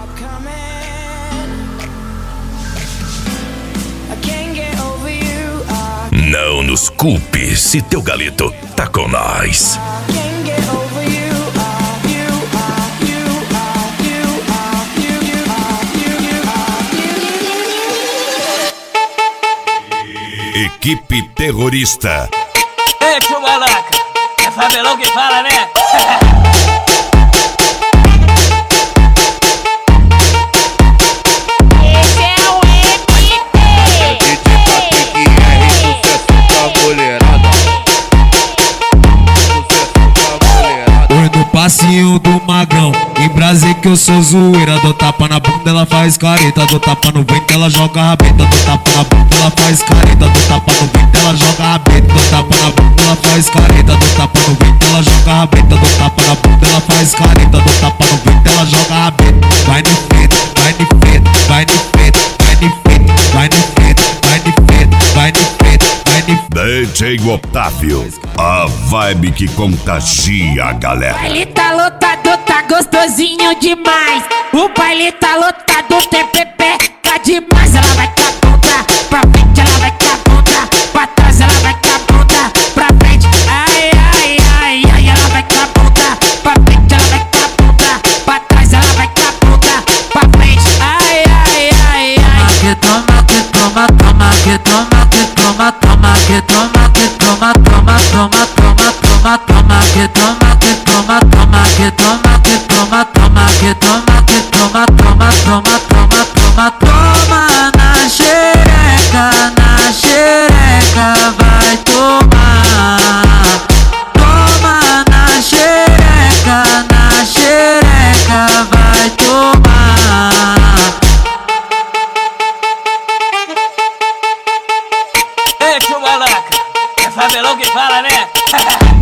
Não nos culpe se teu galito tá com nós. Equipe terrorista. Ei, tio Malaca, é Fabelão que fala, né? Passinho do magrão, em Brasília que eu sou zoeira. Dou tapa na bunda, ela faz careta. Dou tapa no vento, ela joga rabeta. Dou tapa na bunda, ela faz careta. Dou tapa no vento, ela joga rabeta. Dou tapa na bunda, ela faz careta. Dou tapa no vento, ela joga rabeta. Dou tapa na bunda, ela faz careta. Dou tapa no vento, ela joga rabeta. Vai no feito, vai no feito, vai no feito, vai no feito, vai no feito, vai no feito, vai no feito, vai no feito. DJ Otávio, a vibe que contagia a galera. O baile tá lotado, tá gostosinho demais. O baile tá lotado, tem pepeca demais. Ela vai com a bunda pra frente, ela vai com a bunda pra trás, ela vai com a bunda pra frente. Ai, ai, ai, ai, ela vai com a bunda pra frente, ela vai com a bunda pra trás, ela vai com a bunda pra frente. Ai, ai, ai, ai. Que toma, que toma, toma, que toma, que toma, toma, que toma, que toma, toma, toma, toma, toma, toma, que toma, que toma, toma, que toma, que toma, toma, que toma, que toma, toma, toma, toma, toma, toma na xereca, vai tomar. Toma na xereca, vai tomar. Ei, tio Malaca, é Fabelão que fala, né?